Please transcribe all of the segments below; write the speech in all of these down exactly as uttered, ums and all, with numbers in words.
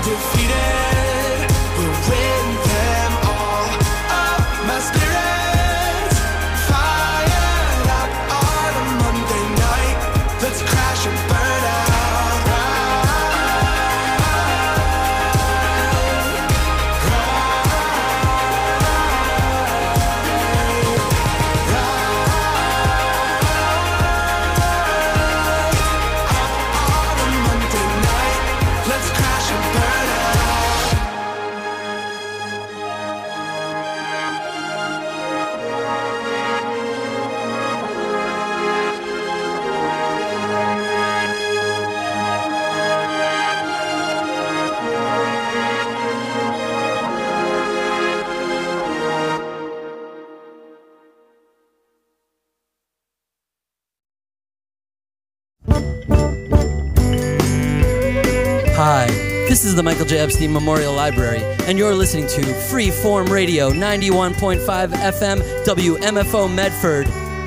undefeated. We'll win them all. Oh, my spirit's fired up on a Monday night. Let's crash and burn out. Hi, this is the Michael J. Epstein Memorial Library, and you're listening to Freeform Radio, ninety-one point five F M, W M F O Medford.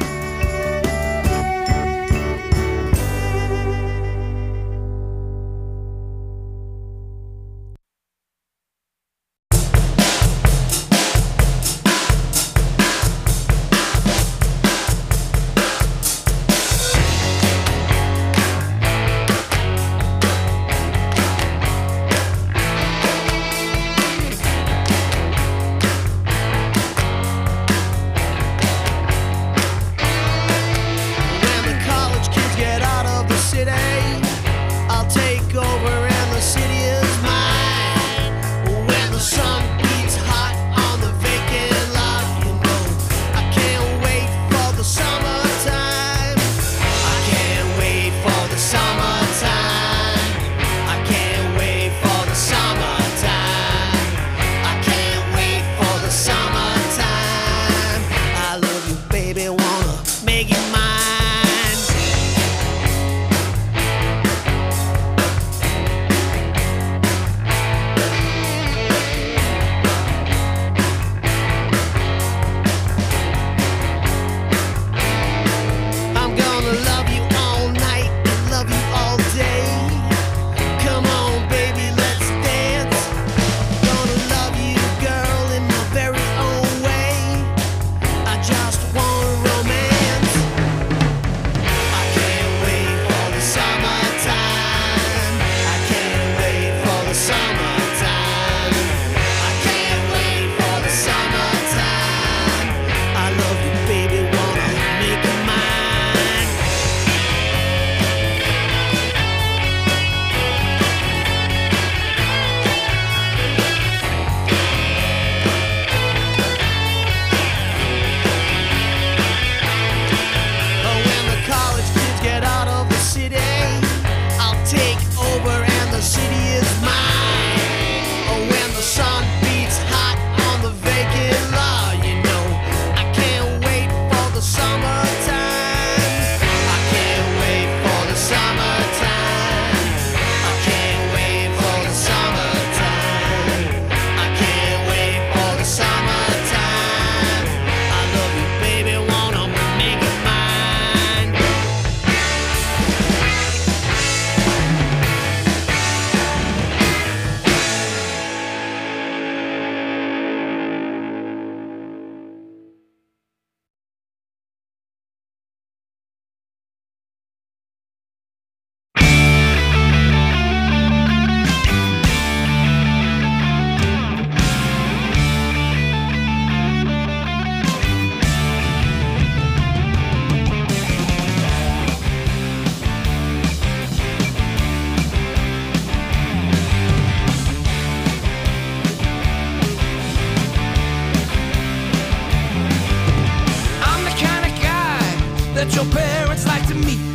that your parents like to meet.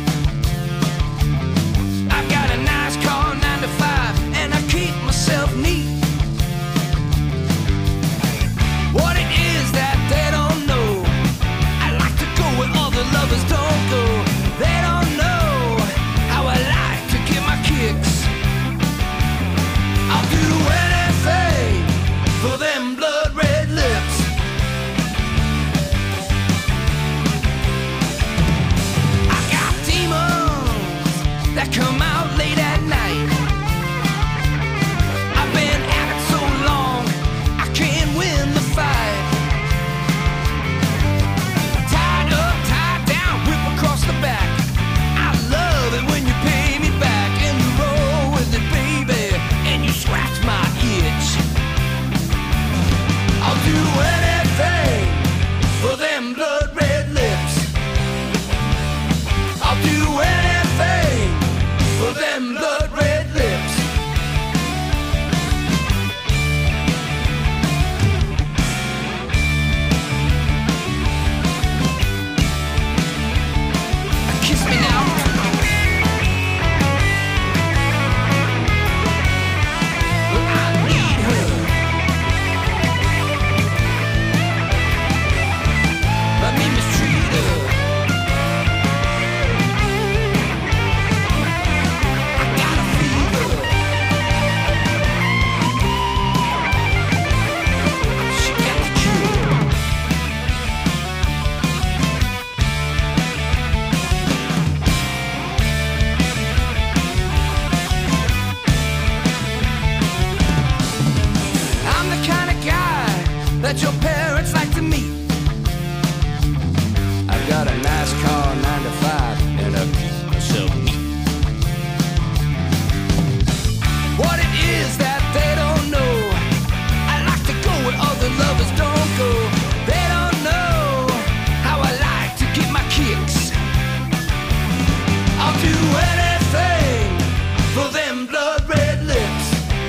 I've got a nice car, nine to five, and I keep myself neat. What it is that they don't know, I like to go where other lovers don't go. They don't know how I like to get my kicks. I'll do anything for them blood red lips. I got the that your parents like to meet. I've got a nice car, nine to five, and I keep myself neat. What it is that they don't know, I like to go where other lovers don't go. They don't know how I like to get my kicks. I'll do anything for them blood red lips.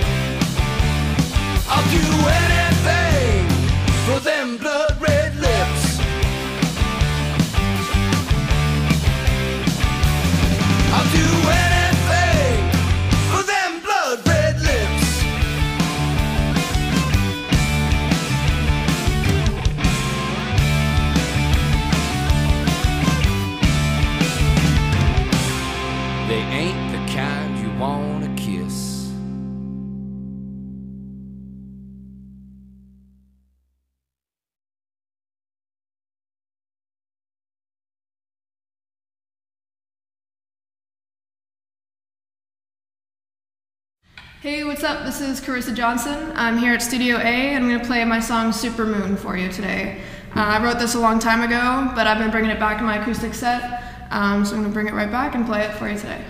I'll do anything for them blood red lips. I'll do anything for them blood red lips. They ain't the kind you wanna kiss. Hey, what's up? This is Carissa Johnson. I'm here at Studio A and I'm going to play my song Super Moon for you today. Uh, I wrote this a long time ago, but I've been bringing it back in my acoustic set, um, so I'm going to bring it right back and play it for you today.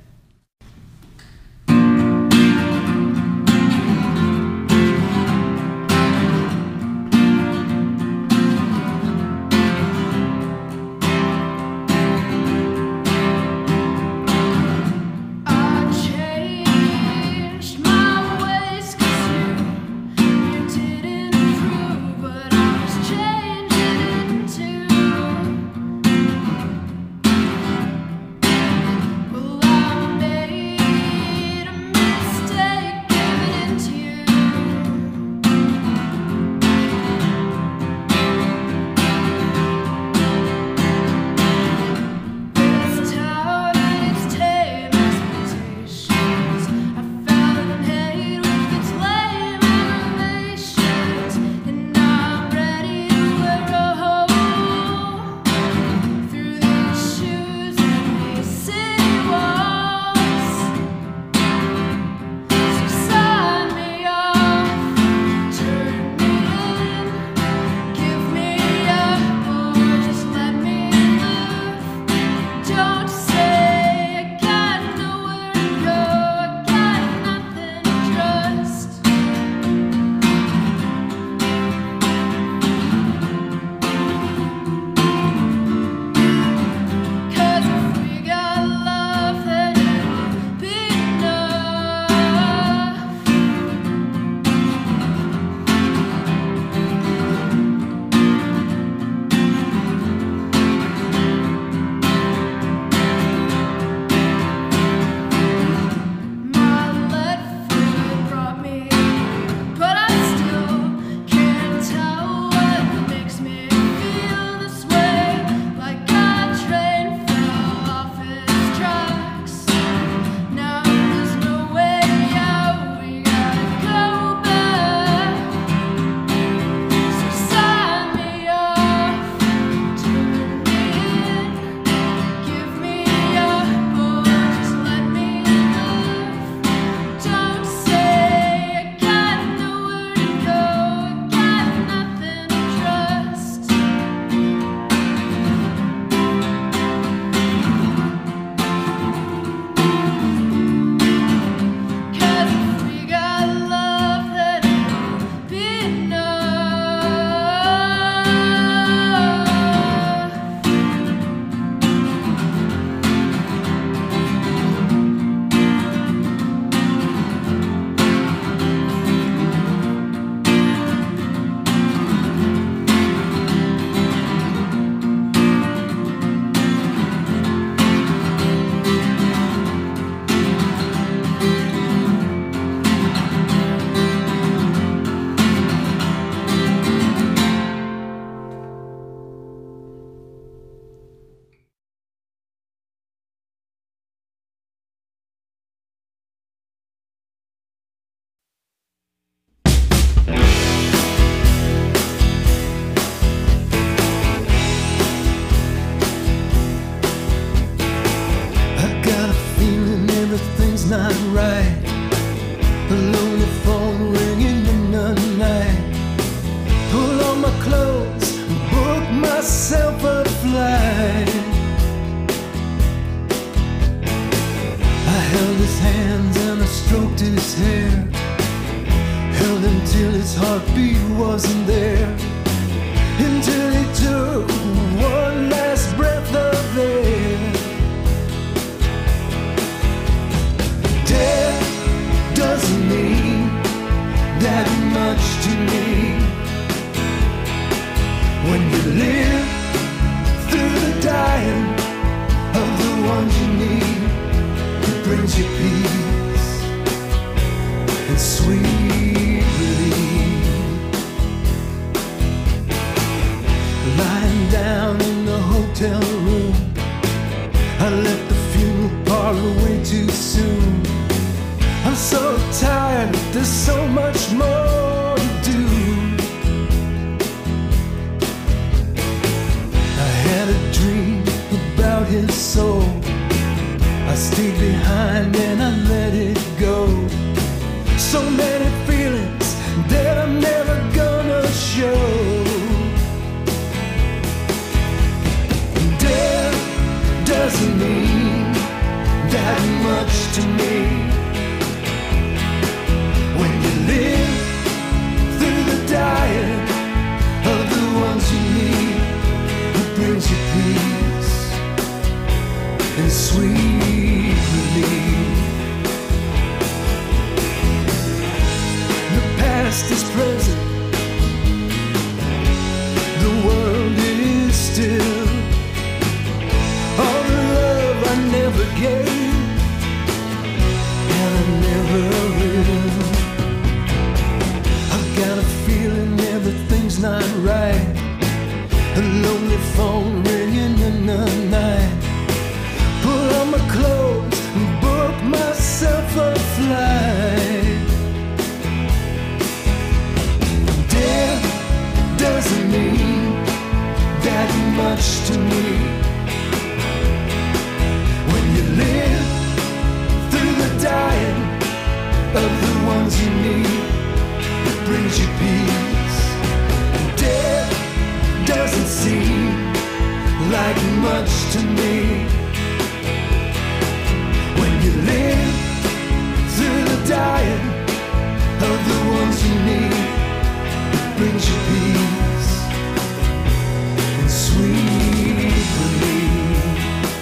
not right. A lonely phone ringing in the night. Pull his hair, held him till his heartbeat wasn't there, until he took one last breath of air. Death doesn't mean that much to me. When you live through the dying of the ones you need, it brings you peace and sweet relief. Lying down in the hotel room, I left the funeral parlor way too soon. I'm so tired, there's so much more to do. I had a dream about his soul. I stayed behind and I let it go. So many feelings that I'm never gonna show. Death doesn't mean that much to me. When you live through the dying of the ones you need, it brings you peace and sweet relief. The past is present, the world is still. All the love I never gave, and I never will. I've got a feeling everything's not right. A lonely phone ringing in the night. Pull on my clothes and book myself a flight. Death doesn't mean that much to me. When you live through the dying of the ones you need, it brings you peace. And death doesn't seem like much to me. When you live through the dying of the ones you need, it brings you peace and sweet relief.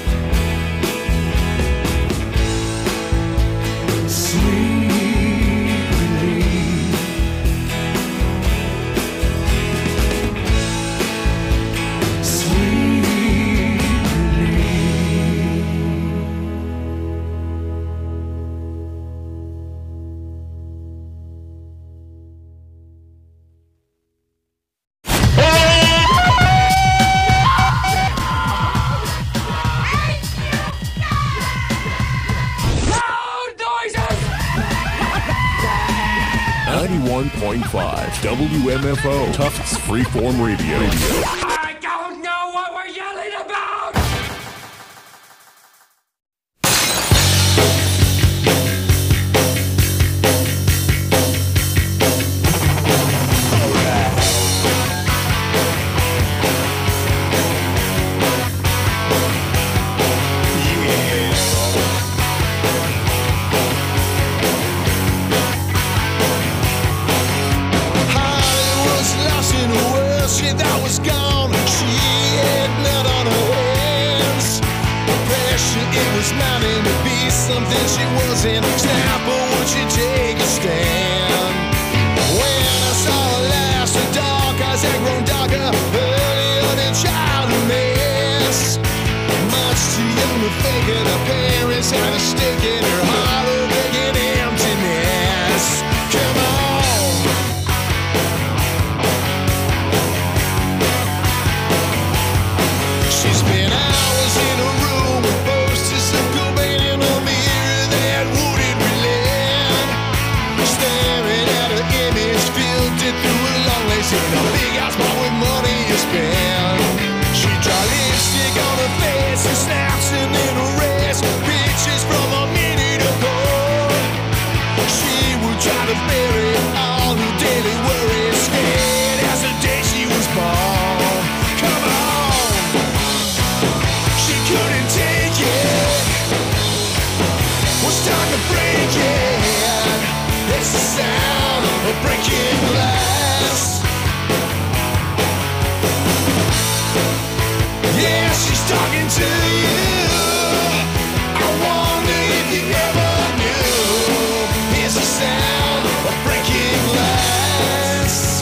Sweet relief. Sweet relief. ninety-one point five W M F O Tufts Freeform Radio. I don't know what we're yelling about! Hollywood's lost in a world, shit that was gone. She had blood on her hands. Pressure, it was mounting to be something she wasn't. Snap, or would she take a stand? When I saw her last, her dark eyes had grown darker, earlier than child mess. Much too young to fake it, her parents had a stake in her heart, a begging emptiness. Come on. She spent hours in a room with posters of Cobain in a mirror that wouldn't relent. Staring at her image, filtered through a long lace in a big house bought with money you spend. She draw lipstick on her face and snaps and then a rest. Pictures from a minute ago. She would try to bury all her daily worries, scared as the day she was born. Come on. She couldn't take it. Was time to break it. sound of breaking glass. Yeah, she's talking to you. I wonder if you ever knew. Here's the sound of breaking glass.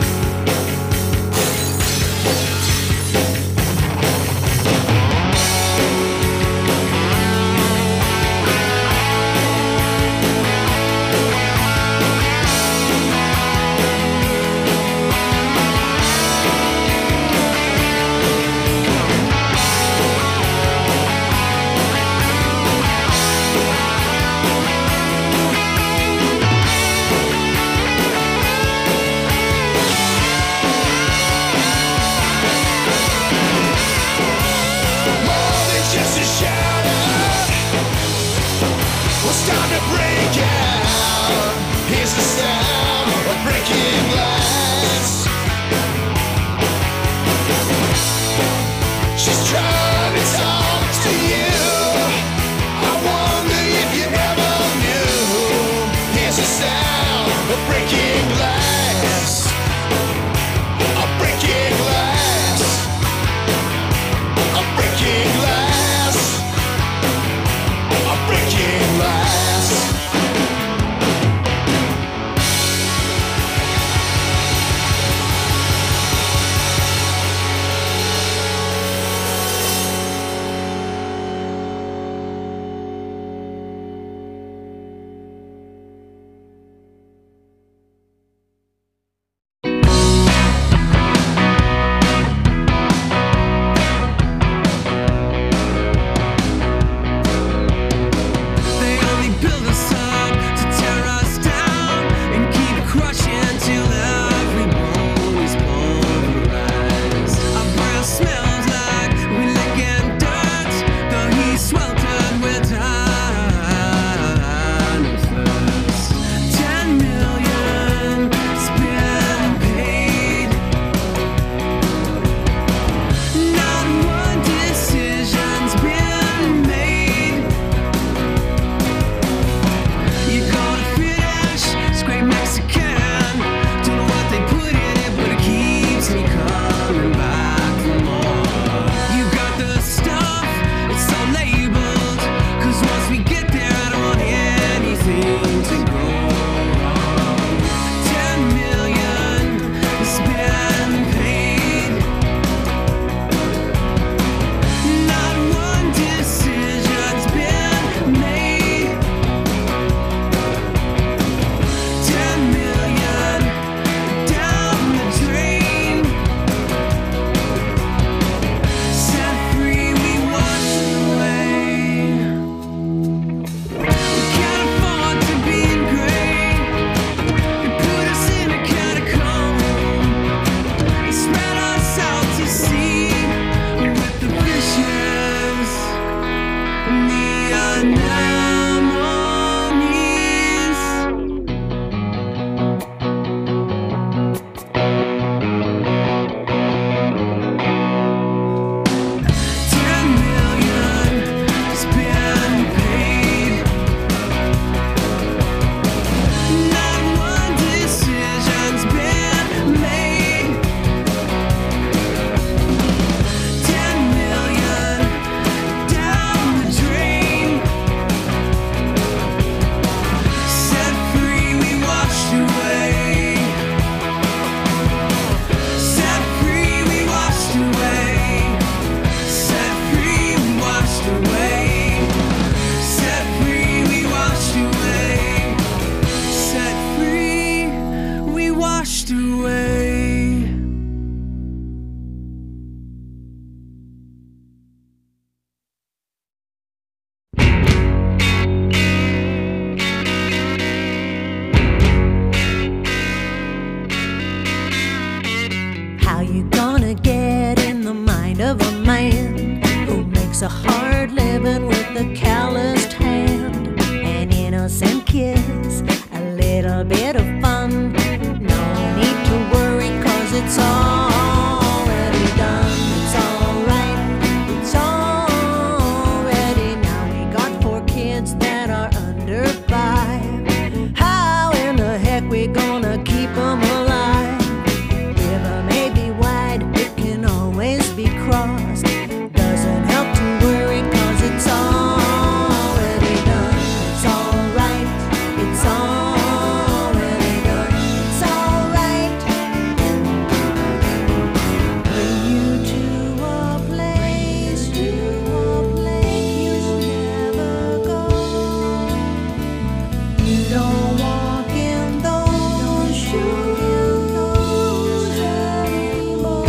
Time to break out. Here's the sound of breaking glass. She's trying to talk to you. I wonder if you ever knew. Here's the sound of breaking glass. A breaking glass. A breaking glass. A breaking glass. It's a hard living with a calloused hand, an innocent kiss, a little bit of fun. No need to worry, cause it's already done. It's alright, it's already now. We got four kids that are under five. How in the we gonna keep them alive? River may be wide, it can always be crossed. Doesn't help to worry, cause it's already done. It's alright, it's already done. It's alright. Bring you to a place, to a place you never go. You don't walk in those shoes anymore.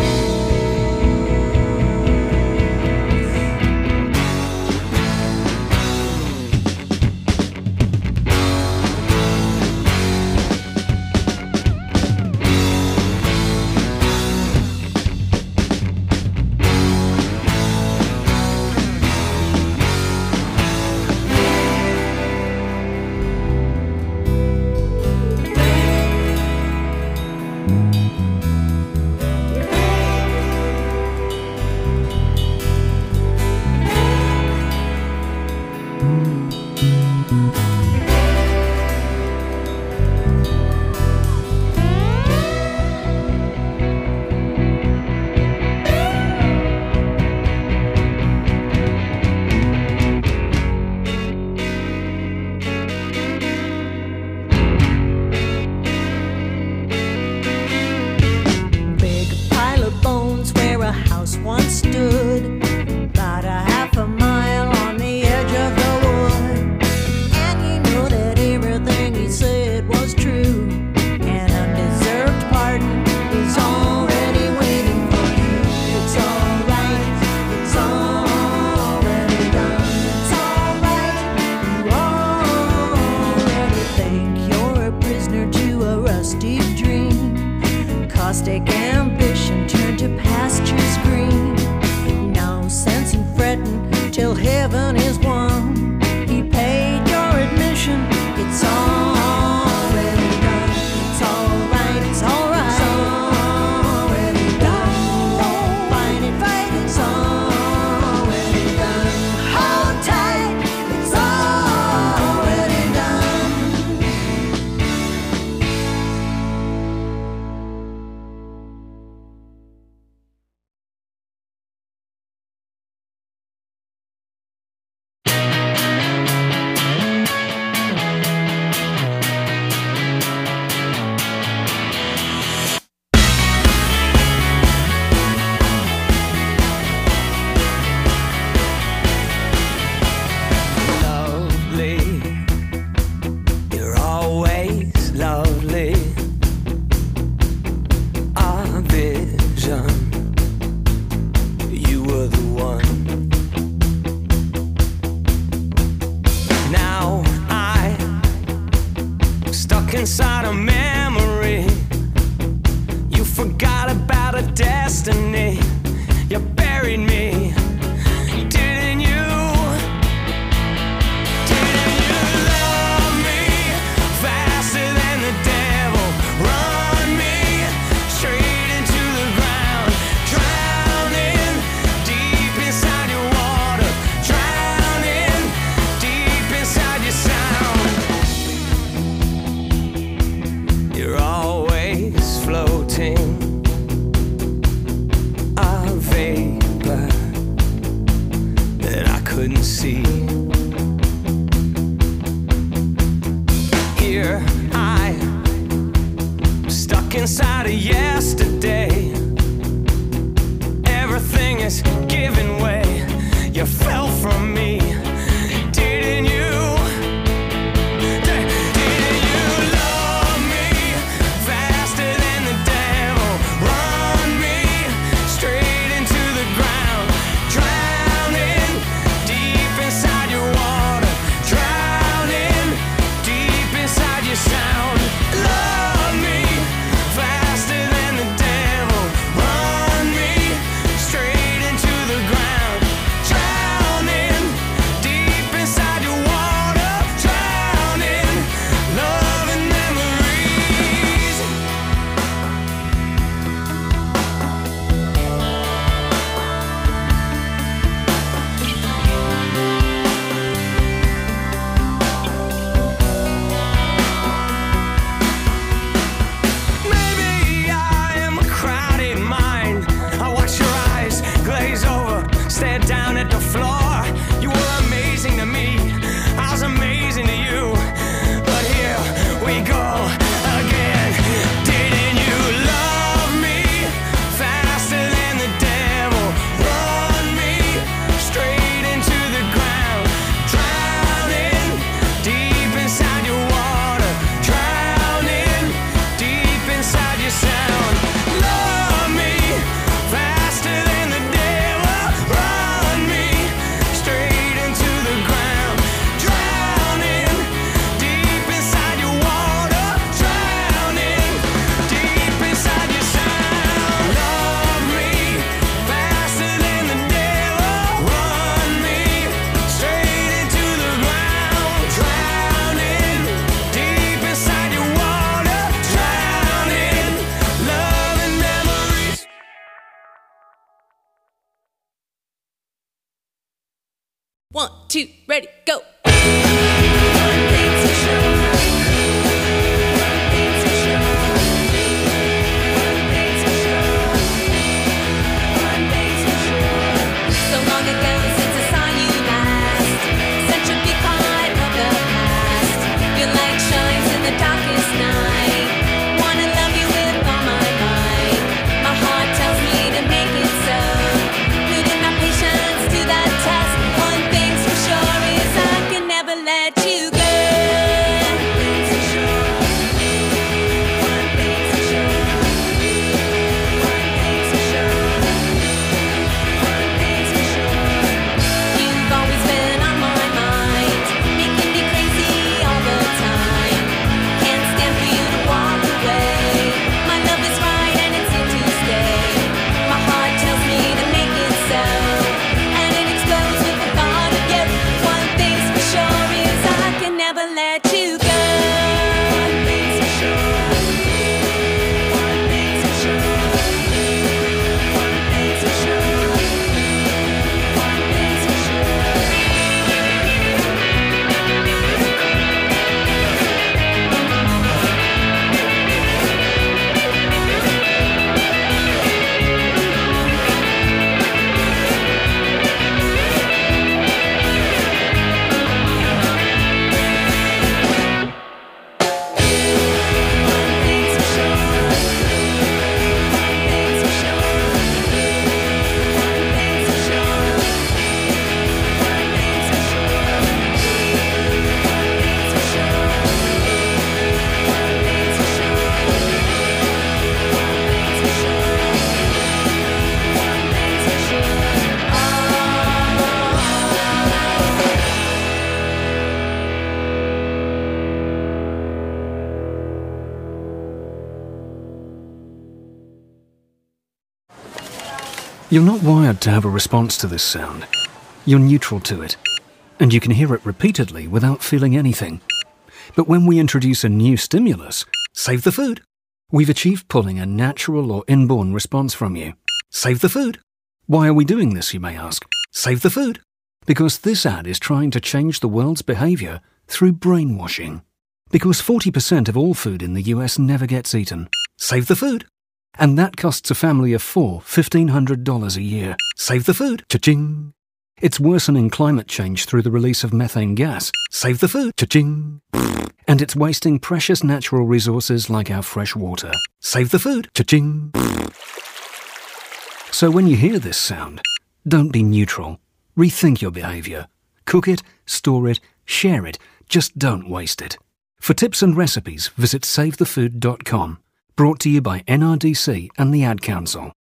Big pile of bones where a house once stood, about a half a mile on the edge of the wood. And you know that everything he said was true. An undeserved pardon is already waiting for you. It's alright, it's already done. It's alright, you already think you're a prisoner to a rusty dream. Caustic ambition turned to pastures green. No sense in fretting till heaven is won. He paid your admission. It's already done. It's alright. It's alright. It's already done. Don't fight it, fight. It's already done. Hold tight. It's already done. Lovely, you're always lovely. Our vision, you were the one. Now I'm stuck inside a memory. You forgot about a destiny. You buried me, didn't you? Didn't you love me faster than the devil? Run me straight into the ground, drowning deep inside your water, drowning deep inside your sound. You're always floating, a vapor that I couldn't see. Here I stuck inside of yesterday. Everything is giving way. You fell from me, didn't you? Didn't you love me faster than the devil? Run me straight into the ground, drowning deep inside your water, drowning deep inside your sound. Love me faster than the devil. Run me straight into the ground, drowning One, two, ready, go. You're not wired to have a response to this sound. You're neutral to it, and you can hear it repeatedly without feeling anything. But when we introduce a new stimulus, save the food, we've achieved pulling a natural or inborn response from you. Save the food. Why are we doing this, you may ask? Save the food. Because this ad is trying to change the world's behavior through brainwashing. Because forty percent of all food in the U S never gets eaten. Save the food. And that costs a family of four fifteen hundred dollars a year. Save the food. Cha-ching. It's worsening climate change through the release of methane gas. Save the food. Cha-ching. And it's wasting precious natural resources like our fresh water. Save the food. Cha-ching. So when you hear this sound, don't be neutral. Rethink your behavior. Cook it, store it, share it. Just don't waste it. For tips and recipes, visit save the food dot com. Brought to you by N R D C and the Ad Council.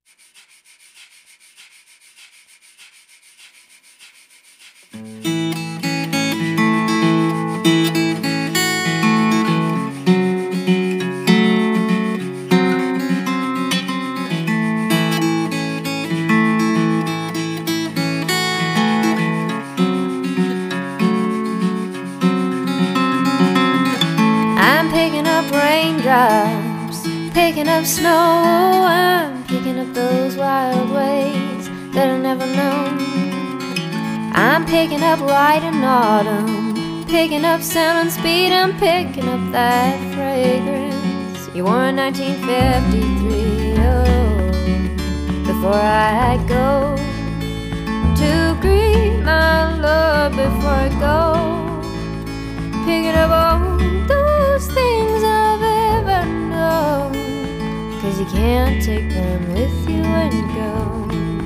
I'm picking up raindrops, picking up snow. I'm picking up those wild ways that I never known. I'm picking up light and autumn, picking up sound and speed. I'm picking up that fragrance you wore in nineteen fifty-three. Oh, before I go to greet my love, before I go, picking up all those things I've ever known, 'cause you can't take them with you when you go.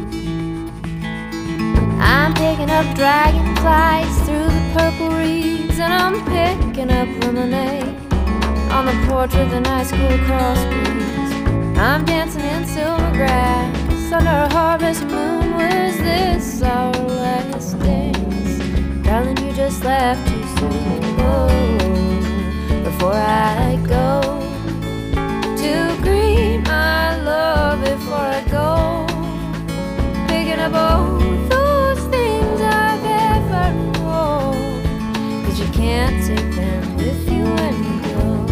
I'm picking up dragonflies through the purple reeds, and I'm picking up lemonade on the porch with a nice cool cross breeze. I'm dancing in silver grass under a harvest moon. Was this our last dance? Darling, you just left too soon. Oh, before I go to greet my love, before I go, picking up all those things I've ever known, 'cause you can't take them with you when you go.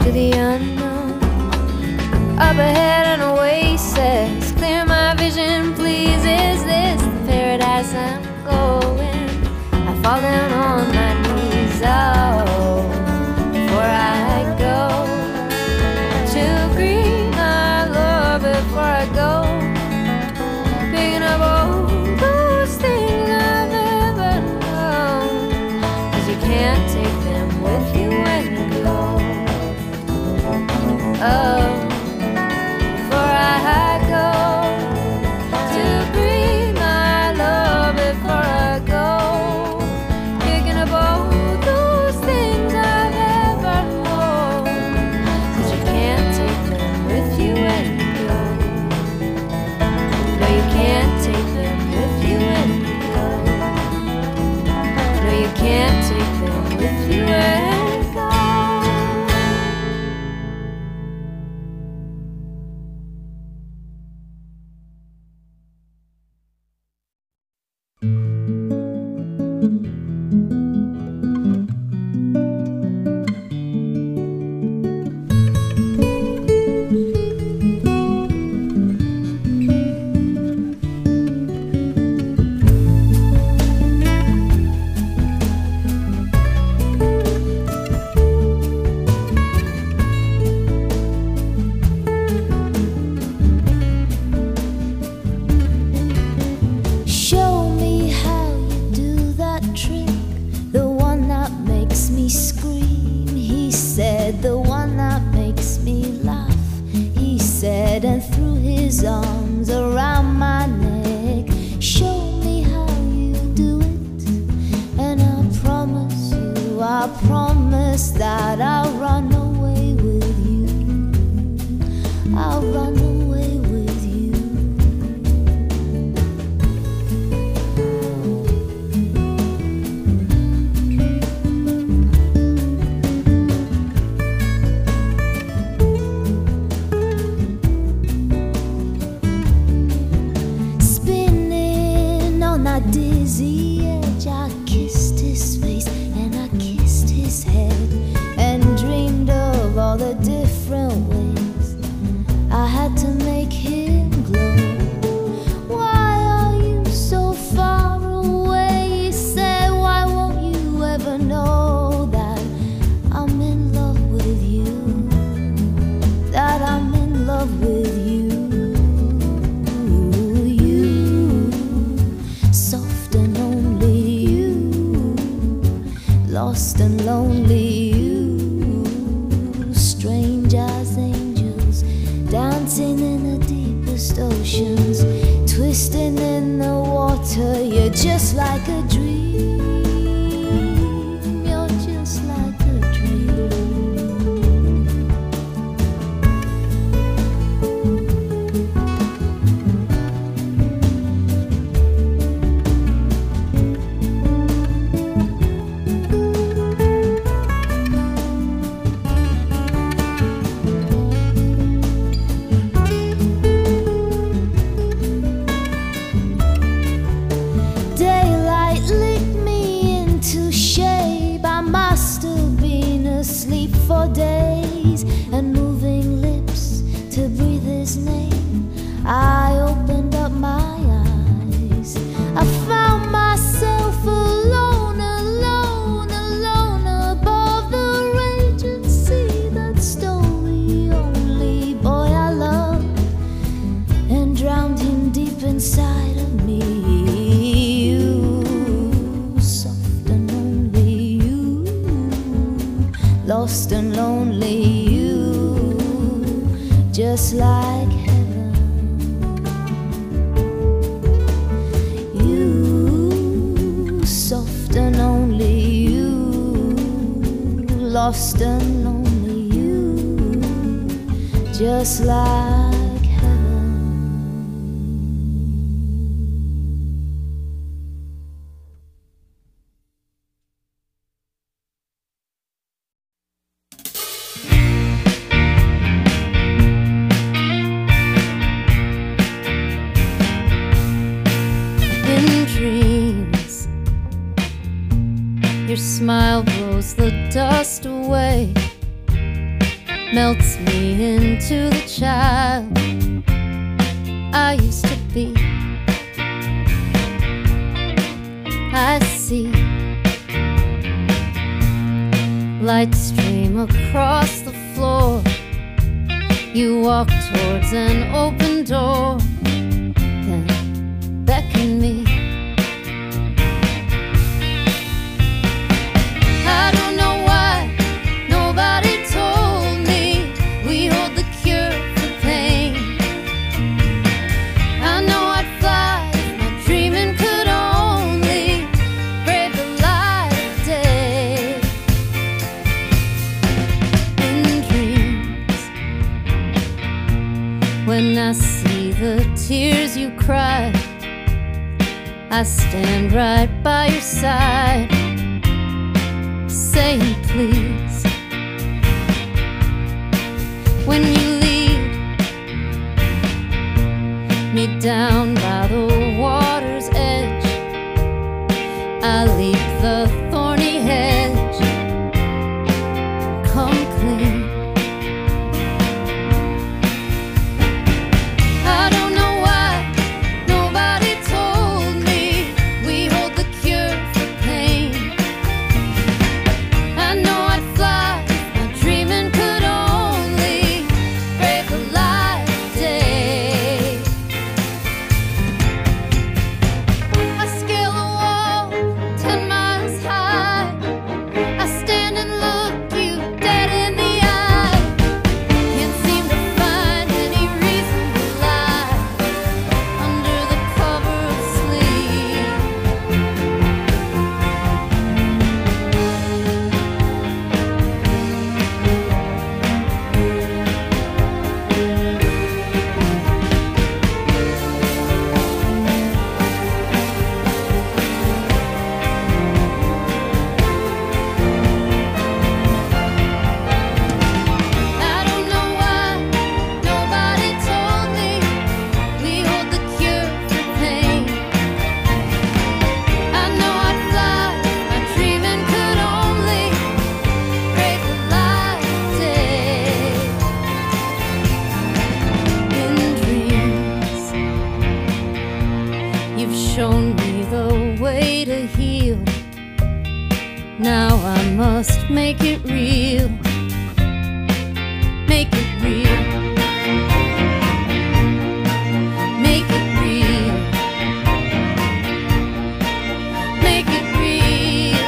to the unknown. Up ahead an oasis, clear my vision, please. Is this the paradise I'm going? I fall down on my knees, oh, before I go to greet my Lord, before I go, picking up all those things I've ever known, 'cause you can't take them with you when you go. Oh, before I go to greet my Lord, before I go, picking up all those things I've ever known, 'cause you can't take them with you when you go. No, you can't take them with you when you go. No, you can't take them with you when you go. Show me how you do that trick, the one that makes me scream. He said, the one that makes me laugh. He said, and threw his arms around my neck. Show me how you do it, and I promise you, I promise that I'll run away with you. I'll run away with you. Spinning on that dizzy edge, I kissed his face and I kissed his head, and dreamed of all the different ways I had to make him glow. Why are you so far away? He said, why won't you ever know that I'm in love with you? That I'm in love with you. You, soft and only you, lost and lonely you, strange as angels, dancing in the deepest oceans, twisting in the water. You're just like a dream. You're just like a dream. Daylight licked me into shape. I must have been asleep for days, and moving lips to breathe his name. I opened up my eyes. I found myself alone, alone, alone above the raging sea that stole the only boy I loved and drowned him deep inside of me. You, soft and only you, lost and lonely you, just like heaven. You, soft and only you, lost and lonely you, just like heaven. In dreams, your smile blows the dust away. melts me into the child I used to be. I see light stream across the floor. You walk towards an open door, then beckon me. I don't know why nobody told me we hold the cure for pain. I know I'd fly if my dreaming could only brave the light of day. In dreams, when I see the tears you cry, I stand right by your side, saying please. When you lead me down by the water's edge, I leap the thorny hedge, come clean. I don't know why nobody told me we hold the cure for pain. I know I'd fly if my dreaming could only brave the light of day. I scale a wall ten miles high. I stand and look you dead in the eye. Can't seem to find any reason to lie under the cover of sleep. I don't know why nobody told me we hold the cure for pain. I know I'd fly if my dreaming could only brave the light of day. In dreams, you've shown me the way to heal. Now I must make it real. Make it real. Make it real. Make it real.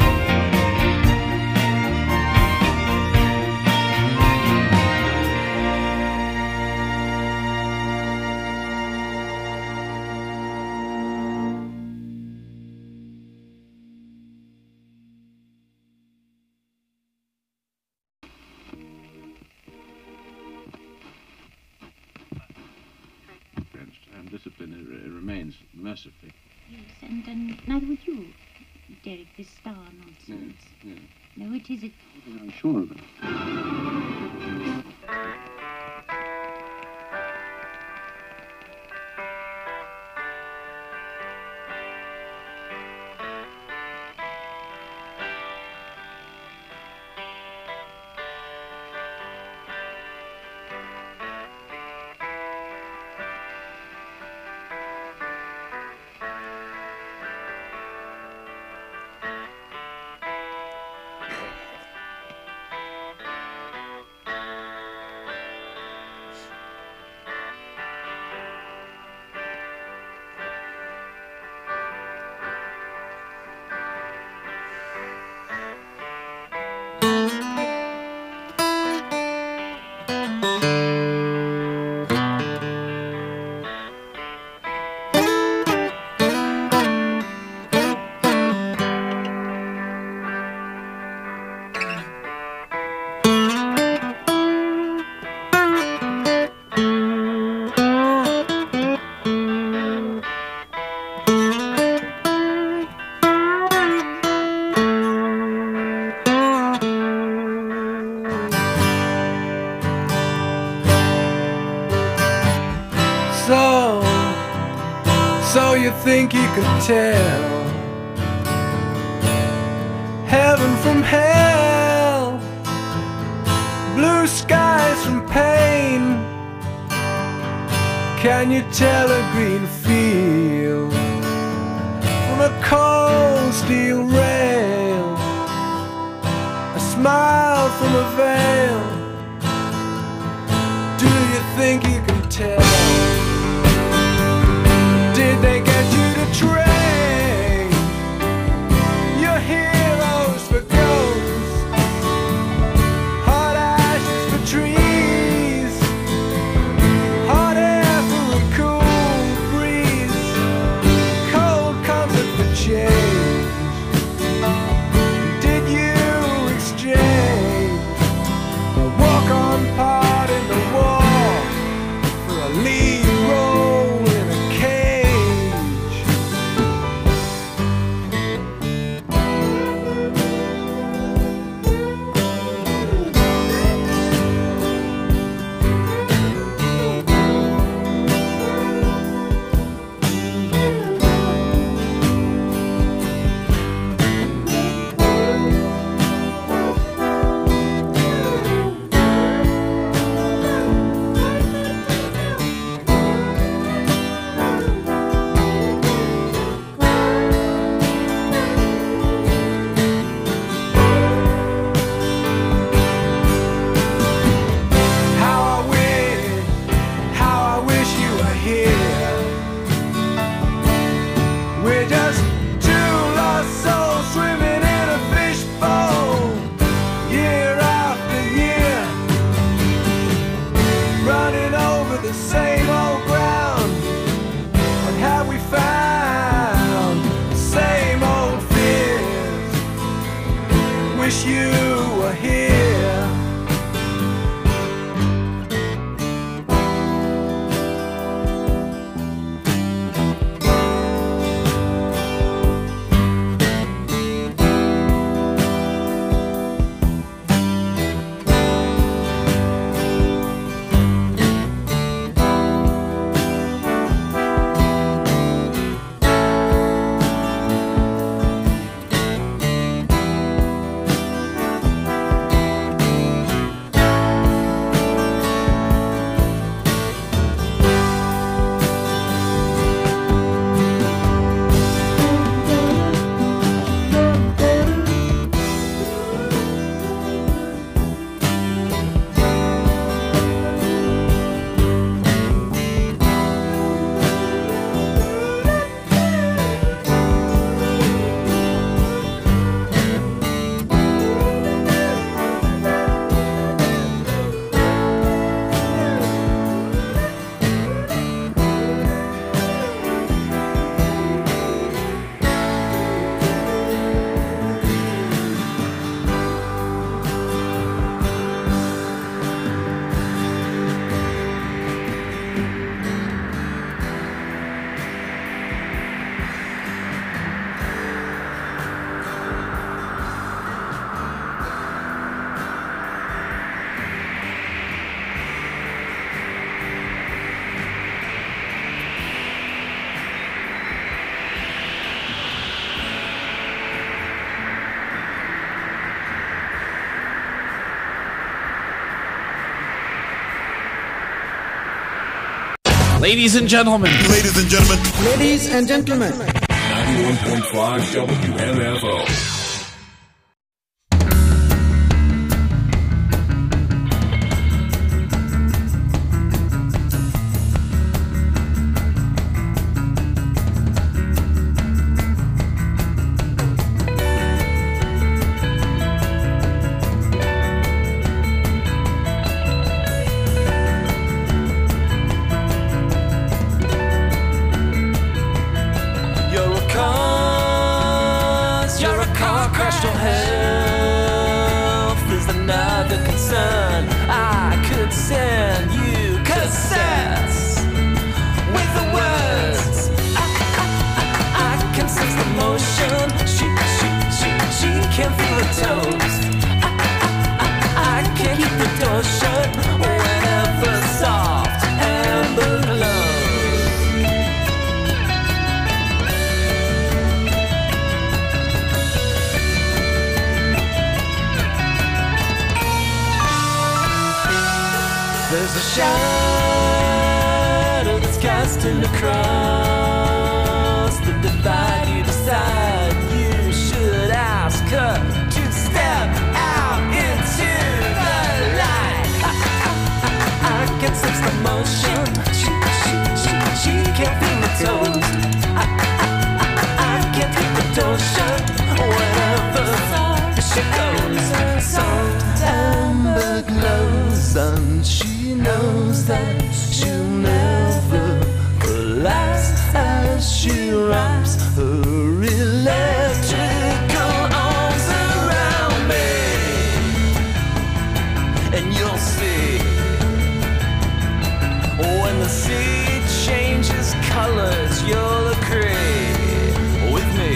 And discipline it, it remains mercifully. Yes, and, and neither would you, Derek, this star nonsense. Yes, yes. No, it isn't. I'm sure of it. So, so you think you could tell heaven from hell, blue blue skies from pain? Can you tell a green field from a cold steel rail? A smile from a veil. Do you think you can tell? Did they get you to train your heroes for ghosts? Hot ashes for trees, hot air for a cool breeze, cold comfort for change. Did you exchange a walk-on part in the war for a lead role in a cage? How I wish, how I wish you were here. We're just two lost souls swimming in a fishbowl, year after year, running over the same old ground. What have we found? The same old fears. Wish you were here. Ladies and gentlemen. Ladies and gentlemen. Ladies and gentlemen. ninety-one point five W M F O. You're a cause, you're a car crash to health is another concern. I could send you cassettes with the words. I, I, I, I can sense the motion. She, she, she, she can feel the toes. I, I, I, I can't keep the door shut whenever soft amber glows. There's a shadow that's casting across the divide. You decide you should ask her to step out into the light. I, I, I, I can sense the motion. She, she, she, she can't feel the toes. I, I, I, I can't keep the door shut whenever she goes. Soft amber glows, and she knows that she'll never collapse as she wraps her electrical arms around me. And you'll see when the sea changes colors, you'll agree with me.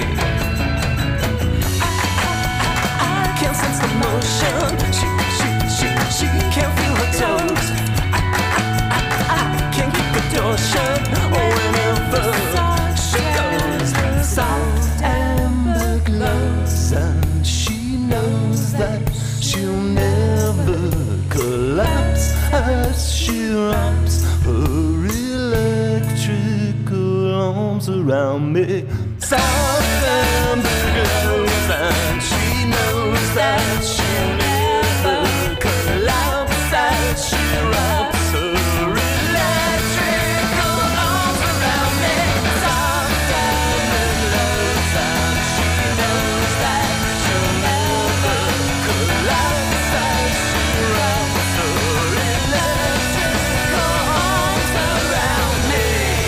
Sense the motion. She, she, she, she can't feel her toes. I, I, I, I can't keep the door shut whenever she goes. Soft amber glows, and she knows that she'll never collapse as she wraps her electrical arms around me. Soft amber glows, and she knows that she'll never collapse as she wraps her electrical arms around me. Soft amber glows, and she knows that she'll never collapse as she wraps her electrical arms around me.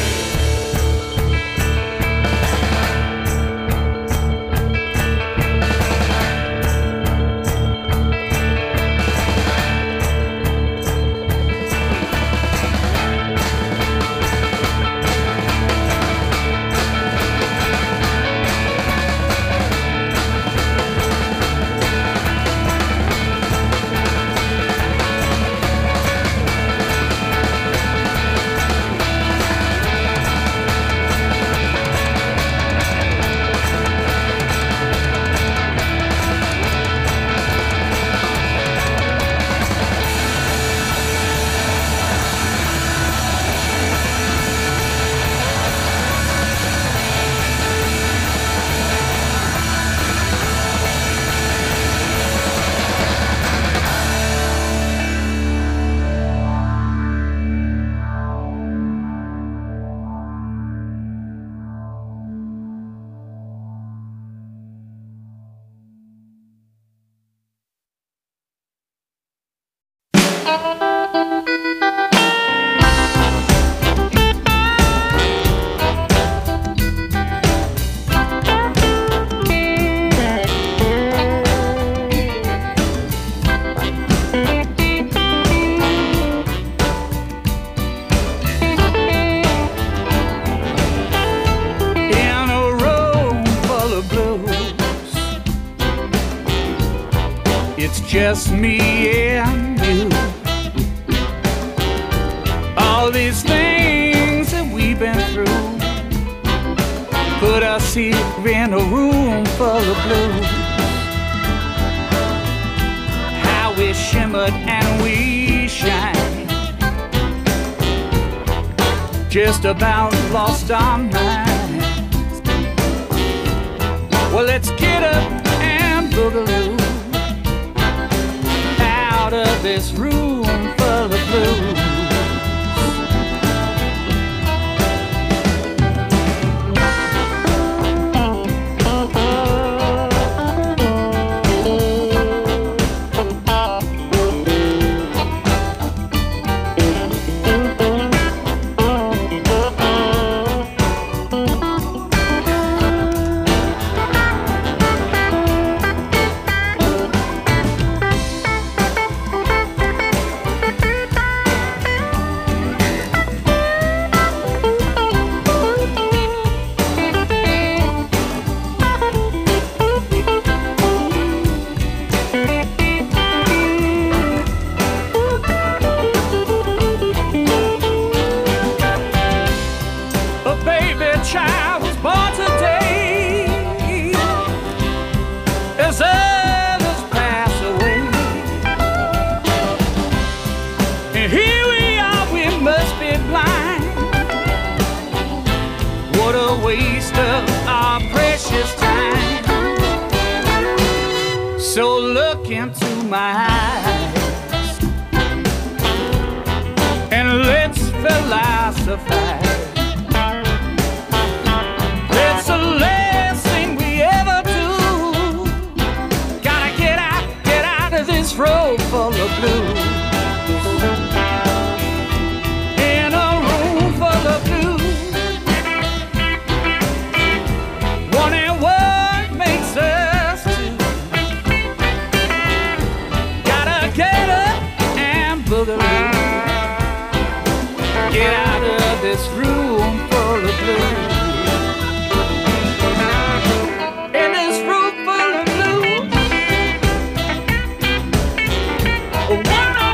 Just me and you. All these things that we've been through put us here in a room full of blues. How we shimmered and we shine, just about lost our minds. Well, let's get up and boogaloo out of this room full of blues. organized. And let's philosophize. It's the last thing we ever do. Gotta get out, get out of this road full of blues. In a room full of blues. Wondering what makes us two. Gotta get up and boogaloo. Get out of this room full of blues. In this room full of blues. One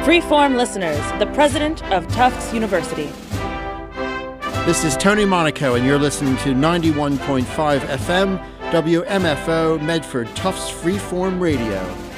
Freeform listeners, the president of Tufts University. This is Tony Monaco, and you're listening to ninety-one point five F M, W M F O, Medford Tufts Freeform Radio.